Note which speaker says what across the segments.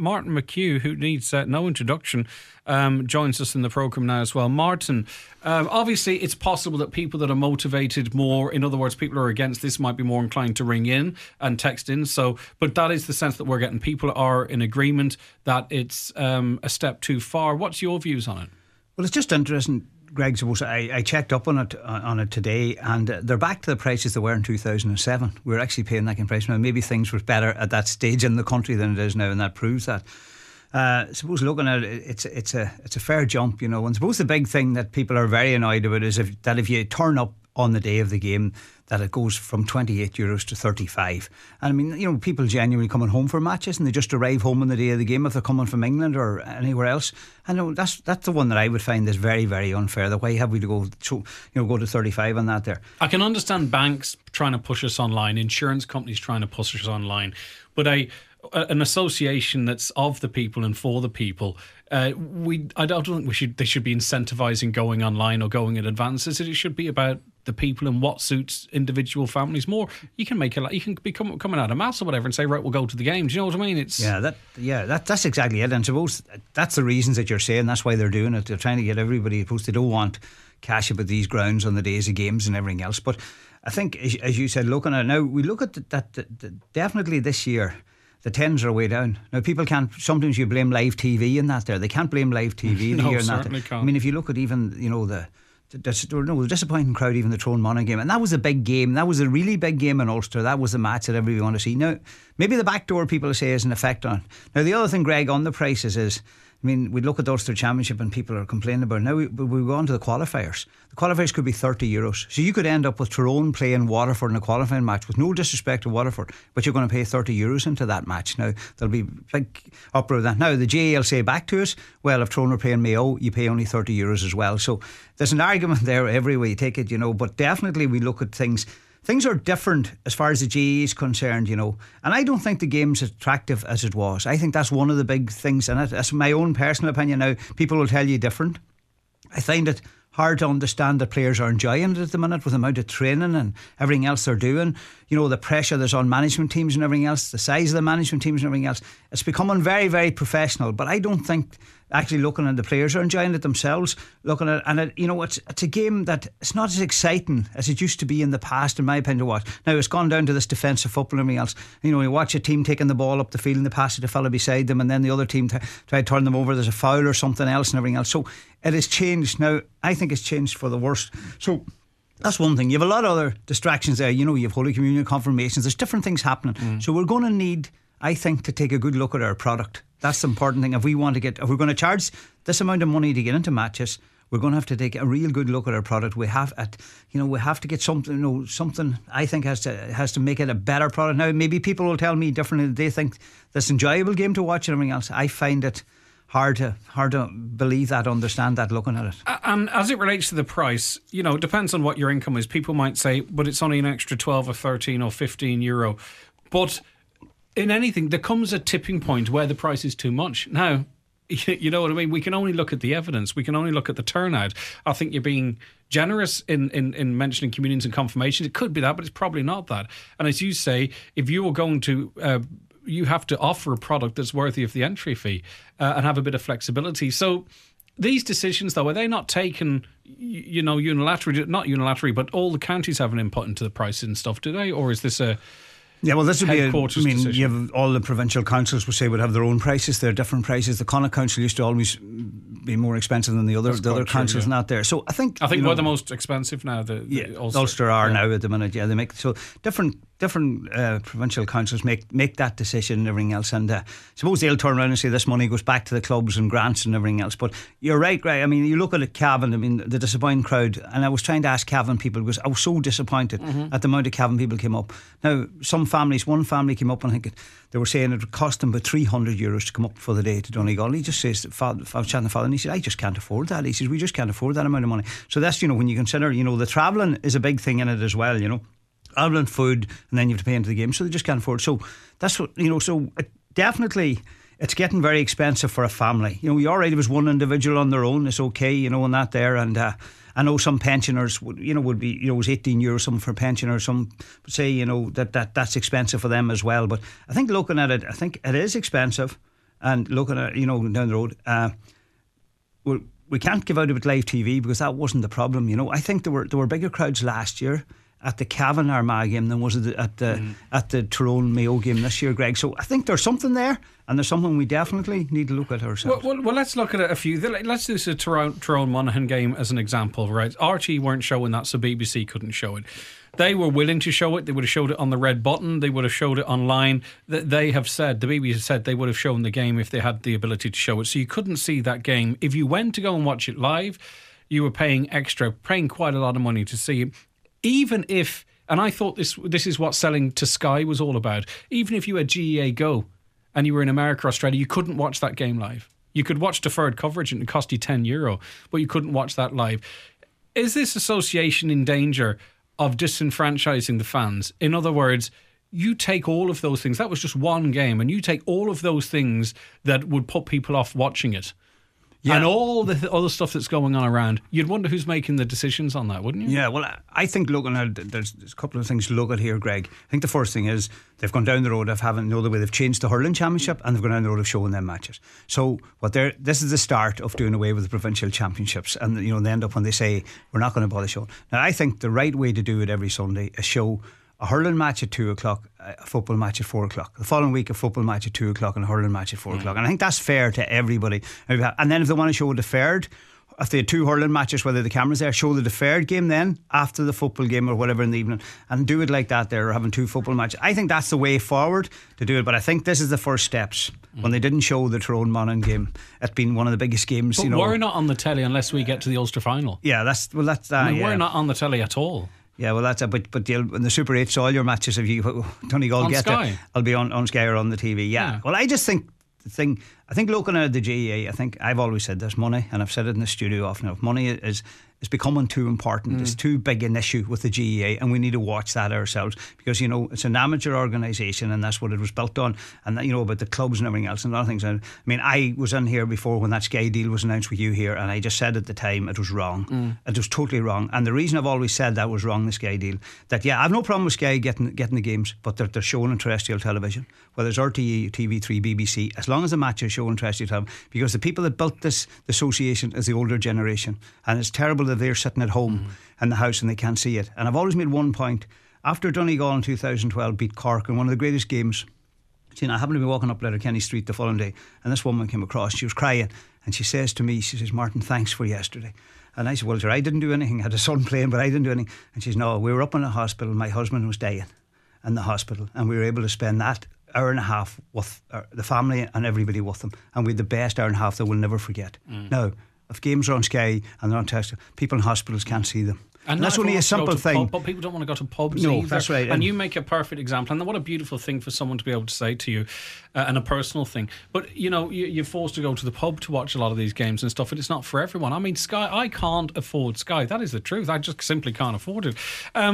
Speaker 1: Martin McHugh, who needs no introduction, joins us in the programme now as well. Martin, obviously it's possible that people that are motivated more, in other words, people who are against this might be more inclined to ring in and text in. So, but that is the sense that we're getting. People are in agreement that it's a step too far. What's your views on it?
Speaker 2: Well, it's just interesting, Greg. I checked up on it today, and they're back to the prices they were in 2007. We were actually paying that kind of price now. Maybe things were better at that stage in the country than it is now, and that proves that. Suppose looking at it, it's a fair jump, you know. And suppose the big thing that people are very annoyed about is if you turn up on the day of the game, that it goes from €28 to 35. And I mean, you know, people genuinely coming home for matches and they just arrive home on the day of the game if they're coming from England or anywhere else. I know that's the one that I would find is very, very unfair. The why have we to go to 35 on that there? I
Speaker 1: can understand banks trying to push us online, insurance companies trying to push us online, but an association that's of the people and for the people, I don't think they should be incentivising going online or going in advances. It should be about the people and what suits individual families more. You can you can be coming out of mass or whatever and say, right, we'll go to the games. You know what I mean?
Speaker 2: That's exactly it. And suppose that's the reasons that you're saying. That's why they're doing it. They're trying to get everybody. Suppose they don't want cash about these grounds on the days of games and everything else. But I think, as you said, looking at it now, we look at that definitely this year. The tens are way down. Now, people can't. Sometimes you blame live TV and that. They can't blame live TV.
Speaker 1: No, certainly can't.
Speaker 2: I mean, if you look at even the disappointing crowd, even the Tyrone Monaghan game, and that was a big game. That was a really big game in Ulster. That was the match that everybody want to see. Now, maybe the back door people say is an effect on it. Now, the other thing, Greg, on the prices is, I mean, we look at the Ulster Championship and people are complaining about it. Now we go on to the qualifiers. The qualifiers could be €30. So you could end up with Tyrone playing Waterford in a qualifying match, with no disrespect to Waterford, but you're going to pay €30 into that match. Now, there'll be big uproar of that. Now, the GAA say back to us, well, if Tyrone are playing Mayo, you pay only €30 as well. So there's an argument there every way you take it, you know, but definitely we look at things. Things are different as far as the GAA is concerned, you know, and I don't think the game's as attractive as it was. I think that's one of the big things, and that's my own personal opinion. Now, people will tell you different. I find it hard to understand that players are enjoying it at the minute with the amount of training and everything else they're doing. You know, the pressure there's on management teams and everything else, the size of the management teams and everything else. It's becoming very, very professional, but I don't think actually looking at the players are enjoying it themselves. Looking at and it, you know, it's a game that it's not as exciting as it used to be in the past, in my opinion, to watch. Now it's gone down to this defensive football and everything else. You know, you watch a team taking the ball up the field and they pass it to a fella beside them, and then the other team try to turn them over. There's a foul or something else and everything else. So it has changed. Now I think it's changed for the worst. So that's one thing. You have a lot of other distractions there. You know, you have Holy Communion, confirmations. There's different things happening. So we're going to need, I think, to take a good look at our product. That's the important thing. If we're going to charge this amount of money to get into matches, we're going to have to take a real good look at our product. We have to get something. You know, something I think has to make it a better product. Now, maybe people will tell me differently. They think this enjoyable game to watch and everything else. I find it hard to believe that, understand that, looking at it.
Speaker 1: And as it relates to the price, you know, it depends on what your income is. People might say, but it's only an extra 12 or 13 or 15 euro. But in anything, there comes a tipping point where the price is too much. Now, you know what I mean? We can only look at the evidence. We can only look at the turnout. I think you're being generous in mentioning communions and confirmations. It could be that, but it's probably not that. And as you say, if you were going to you have to offer a product that's worthy of the entry fee and have a bit of flexibility. So these decisions, though, are they not taken, you know, unilaterally? Not unilaterally, but all the counties have an input into the price and stuff, do they? Or is this a...
Speaker 2: Yeah, well, this would be
Speaker 1: decision?
Speaker 2: You have all the provincial councils would have their own prices. They're different prices. The Connacht Council used to always be more expensive than the other councils, not there. So I think
Speaker 1: we're the most expensive now.
Speaker 2: Ulster are now at the minute. Yeah, they make so different provincial councils make that decision and everything else. And suppose they'll turn around and say this money goes back to the clubs and grants and everything else. But you're right, Greg. I mean, you look at it, Cavan. I mean, the disappointing crowd. And I was trying to ask Cavan people because I was so disappointed at the amount of Cavan people came up. Now, one family came up and I think they were saying it would cost them about €300 to come up for the day to Donegal. And he just says, I was chatting to the father and he said, I just can't afford that. He says, we just can't afford that amount of money. So that's, you know, when you consider, you know, the travelling is a big thing in it as well, you know. Travelling, food, and then you have to pay into the game, so they just can't afford it. So that's what, you know, so definitely it's getting very expensive for a family. You know, you're right, if it was one individual on their own, it's okay, you know, and that there. And I know some pensioners would be, you know, it was €18 something for a pensioner. Some would say, you know, that's expensive for them as well. But I think looking at it, I think it is expensive. and looking at, down the road, we can't give out about live TV because that wasn't the problem. I think there were bigger crowds last year at the Cavan Armagh game than was it at the Tyrone Mayo game this year, Greg. So I think there's something there, and there's something we definitely need to look at ourselves.
Speaker 1: Well, let's look at a few. Let's use the Tyrone Monaghan game as an example, right? RT weren't showing that, so BBC couldn't show it. They were willing to show it. They would have showed it on the red button. They would have showed it online. They have said, the BBC said they would have shown the game if they had the ability to show it. So you couldn't see that game. If you went to go and watch it live, you were paying quite a lot of money to see it. Even if, and I thought this is what selling to Sky was all about, even if you had GEA Go and you were in America or Australia, you couldn't watch that game live. You could watch deferred coverage and it cost you €10, but you couldn't watch that live. Is this association in danger of disenfranchising the fans? In other words, you take all of those things, that was just one game, and you take all of those things that would put people off watching it, and all the other stuff that's going on around, you'd wonder who's making the decisions on that, wouldn't you? Yeah,
Speaker 2: well, I think looking at there's a couple of things to look at here, Greg. I think the first thing is they've gone down the road of having the way they've changed the hurling championship, and they've gone down the road of showing them matches. So this is the start of doing away with the provincial championships, and they end up when they say we're not going to bother showing. Now I think the right way to do it every Sunday is show a hurling match at 2 o'clock, a football match at 4 o'clock. The following week, a football match at 2 o'clock and a hurling match at 4 o'clock. And I think that's fair to everybody. And then if they want to show a deferred, if they had 2 hurling matches, whether the camera's there, show the deferred game then after the football game or whatever in the evening, and do it like that there, or having 2 football matches. I think that's the way forward to do it. But I think this is the first steps. When they didn't show the Tyrone Monaghan game, it's been one of the biggest games.
Speaker 1: But we're not on the telly unless we get to the Ulster final.
Speaker 2: Yeah,
Speaker 1: we're not on the telly at all.
Speaker 2: Yeah, well, that's it. But in the Super 8, so all your matches, if you Donegal get it, I'll be on Sky or on the TV. Yeah. Well, I just think I think looking at the GEA, I think I've always said this, money, and I've said it in the studio often enough, money is becoming too important. It's too big an issue with the GEA, and we need to watch that ourselves, because it's an amateur organisation, and that's what it was built on, and about the clubs and everything else and other things. I mean, I was in here before when that Sky deal was announced with you here, and I just said at the time it was wrong. It was totally wrong, and the reason I've always said that was wrong, the Sky deal, that I've no problem with Sky getting the games, but they're shown on terrestrial television, whether it's RTE, TV3, BBC, as long as the match is shown on terrestrial television, because the people that built this association is the older generation, and it's terrible that they're sitting at home in the house and they can't see it. And I've always made one point: after Donegal in 2012 beat Cork in one of the greatest games, I happened to be walking up Letterkenny Street the following day, and this woman came across. She was crying, and she says to me, Martin, thanks for yesterday. And I said, well, sir, I didn't do anything. I had a son playing, but I didn't do anything. And she says, no, we were up in the hospital, my husband was dying in the hospital, and we were able to spend that hour and a half with the family and everybody with them, and we had the best hour and a half that we'll never forget. Now, if games are on Sky and they're on test, people in hospitals can't see them. And that's only a simple thing.
Speaker 1: But people don't want to go to pubs
Speaker 2: either.
Speaker 1: No, that's right. And you make a perfect example. And what a beautiful thing for someone to be able to say to you, and a personal thing. But, you're forced to go to the pub to watch a lot of these games and stuff, and it's not for everyone. I mean, Sky, I can't afford Sky. That is the truth. I just simply can't afford it.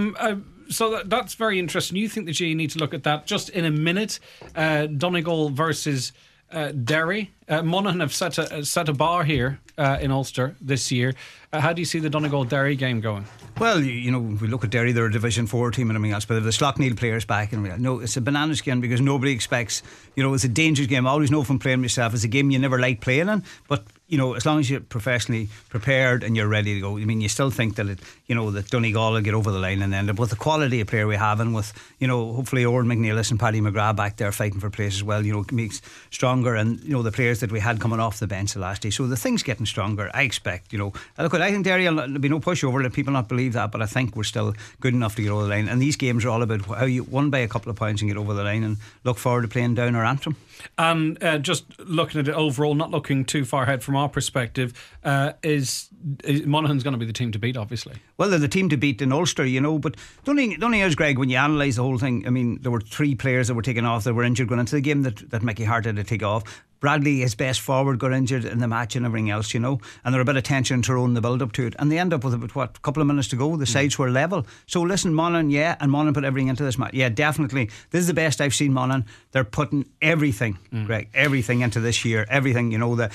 Speaker 1: So that's very interesting. You think the GE need to look at that. Just in a minute, Donegal versus Derry. Monaghan have set a bar here in Ulster this year. How do you see the Donegal-Derry game going?
Speaker 2: Well, we look at Derry, they're a Division 4 team and everything else, but if the Slaughtneil players back, it's a banana skin, because nobody expects, it's a dangerous game. I always know from playing myself, it's a game you never like playing in, but as long as you're professionally prepared and you're ready to go, you still think that that Donegal will get over the line, and then with the quality of player we have, and with hopefully Oran McNeilis and Paddy McGrath back there fighting for place as well, makes stronger, and the players that we had coming off the bench the last day, so the thing's getting stronger. I expect I think Derry will be no pushover, let people not believe that, but I think we're still good enough to get over the line, and these games are all about how you won by a couple of points and get over the line, and look forward to playing down our Antrim.
Speaker 1: And just looking at it overall, not looking too far ahead from our perspective, is Monaghan's going to be the team to beat, obviously.
Speaker 2: Well, they're the team to beat in Ulster, but the only thing is, Greg, when you analyse the whole thing, there were 3 players that were taken off that were injured going into the game that Mickey Hart had to take off. Bradley, his best forward, got injured in the match and everything else, and there were a bit of tension in Tyrone in the build up to it, and they end up with a couple of minutes to go. The sides were level. So listen, Monaghan, and Monaghan put everything into this match. Yeah, definitely. This is the best I've seen Monaghan. They're putting everything, Greg, everything into this year. Everything,